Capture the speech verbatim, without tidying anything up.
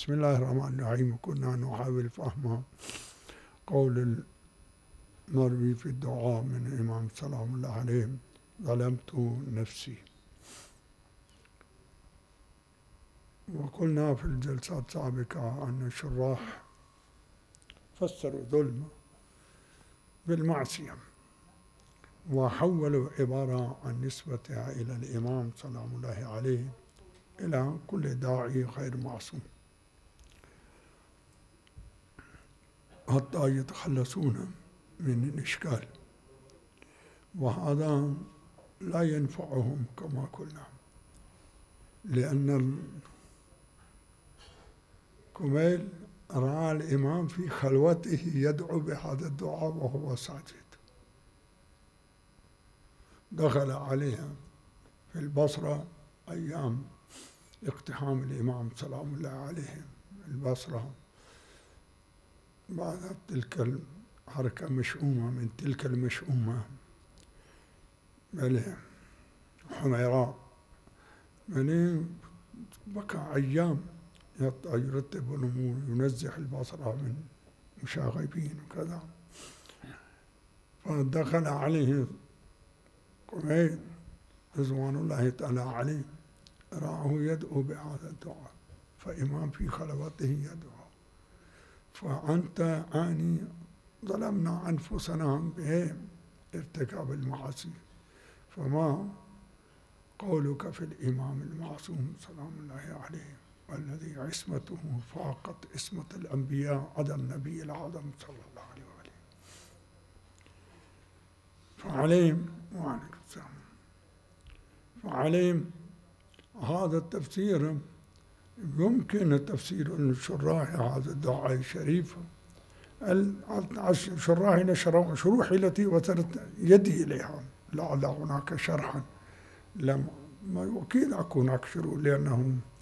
بسم الله الرحمن الرحيم. كنا نحاول فهم قول المروي في الدعاء من الإمام سلام الله عليه: ظلمت نفسي. وقلنا في الجلسات السابقة أن الشراح فسروا ظلم بالمعصية، وحولوا عبارة عن نسبتها إلى الإمام سلام الله عليه إلى كل داعي غير معصوم، حتى يتخلصون من الإشكال، وهذا لا ينفعهم كما قلنا، لأن الكميل رأى الإمام في خلوته يدعو بهذا الدعاء وهو ساجد. دخل عليها في البصرة أيام اقتحام الإمام سلام الله عليه البصرة، بعد تلك الحركة مشؤومة من تلك المشؤومة بل حميراء، بل بقى أيام يرتب الأمور، ينزح البصرة من مشاغبين وكذا. فدخل عليه قميل رضوان الله تعالى عليه، رآه يدعو بهذا الدعاء، فإمام في خلوته يدعو. فأنت آني ظلمنا أنفسنا بارتكاب المعاصي، فما قولك في الإمام المعصوم سلام الله عليه والذي عصمته فاقت عصمة الأنبياء عدا النبي الأعظم صلى الله عليه وآله. فعليهم وعليكم السلام فعليهم هذا التفسير يمكن تفسير الشراح هذا الدعاء الشريف. الشراح شروح التي وصلت يدي إليها، لعل هناك شرحا، لم أكيد أكون هناك شروح، لأنهم